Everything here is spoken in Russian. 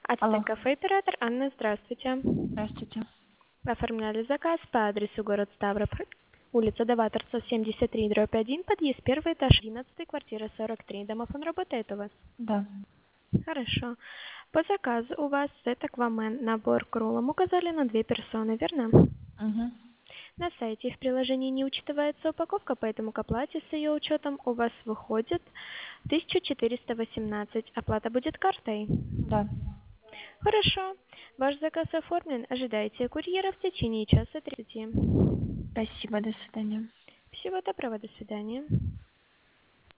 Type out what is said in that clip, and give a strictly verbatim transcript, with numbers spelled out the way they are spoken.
Алло, Ацтек кафе оператор Анна, здравствуйте. здравствуйте. Вы оформляли заказ по адресу город Ставрополь, улица Даваторцев, семьдесят три, дробь один, подъезд первый этаж, одиннадцатый, квартира сорок три. Домофон работает у вас? Да, Хорошо. По заказу у вас сет Аквамен, набор к роллам указали на две персоны, верно? угу. На сайте и в приложении не учитывается упаковка, поэтому к оплате с ее учетом у вас выходит тысяча четыреста восемнадцать. Оплата будет картой. Да. Хорошо. Ваш заказ оформлен. Ожидайте курьера в течение часа тридцати. Спасибо, до свидания. Всего доброго. До свидания.